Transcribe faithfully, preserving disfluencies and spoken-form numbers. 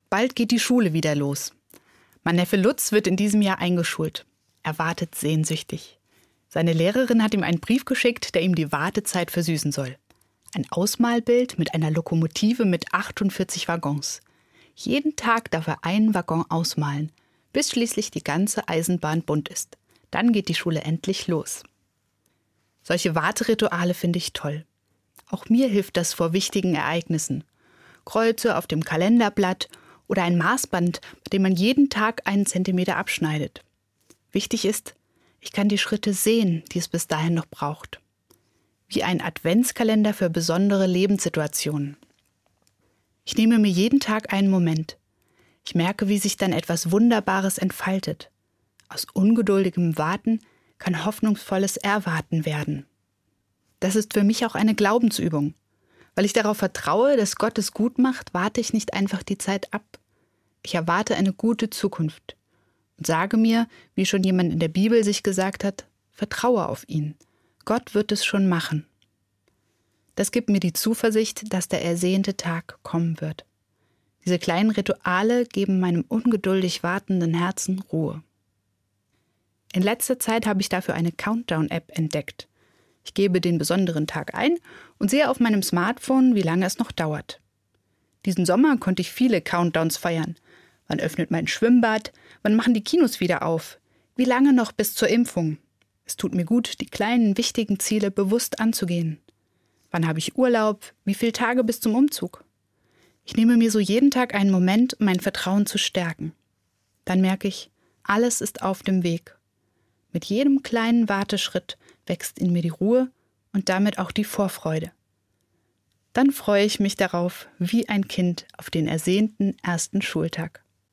Bald geht die Schule wieder los. Mein Neffe Lutz wird in diesem Jahr eingeschult. Er wartet sehnsüchtig. Seine Lehrerin hat ihm einen Brief geschickt, der ihm die Wartezeit versüßen soll. Ein Ausmalbild mit einer Lokomotive mit achtundvierzig Waggons. Jeden Tag darf er einen Waggon ausmalen, bis schließlich die ganze Eisenbahn bunt ist. Dann geht die Schule endlich los. Solche Warterituale finde ich toll. Auch mir hilft das vor wichtigen Ereignissen. Kreuze auf dem Kalenderblatt oder ein Maßband, bei dem man jeden Tag einen Zentimeter abschneidet. Wichtig ist, ich kann die Schritte sehen, die es bis dahin noch braucht. Wie ein Adventskalender für besondere Lebenssituationen. Ich nehme mir jeden Tag einen Moment. Ich merke, wie sich dann etwas Wunderbares entfaltet. Aus ungeduldigem Warten kann hoffnungsvolles Erwarten werden. Das ist für mich auch eine Glaubensübung. Weil ich darauf vertraue, dass Gott es gut macht, warte ich nicht einfach die Zeit ab. Ich erwarte eine gute Zukunft und sage mir, wie schon jemand in der Bibel sich gesagt hat, vertraue auf ihn. Gott wird es schon machen. Das gibt mir die Zuversicht, dass der ersehnte Tag kommen wird. Diese kleinen Rituale geben meinem ungeduldig wartenden Herzen Ruhe. In letzter Zeit habe ich dafür eine Countdown-App entdeckt. Ich gebe den besonderen Tag ein und sehe auf meinem Smartphone, wie lange es noch dauert. Diesen Sommer konnte ich viele Countdowns feiern. Wann öffnet mein Schwimmbad? Wann machen die Kinos wieder auf? Wie lange noch bis zur Impfung? Es tut mir gut, die kleinen, wichtigen Ziele bewusst anzugehen. Wann habe ich Urlaub? Wie viele Tage bis zum Umzug? Ich nehme mir so jeden Tag einen Moment, um mein Vertrauen zu stärken. Dann merke ich, alles ist auf dem Weg. Mit jedem kleinen Warteschritt wächst in mir die Ruhe und damit auch die Vorfreude. Dann freue ich mich darauf, wie ein Kind auf den ersehnten ersten Schultag.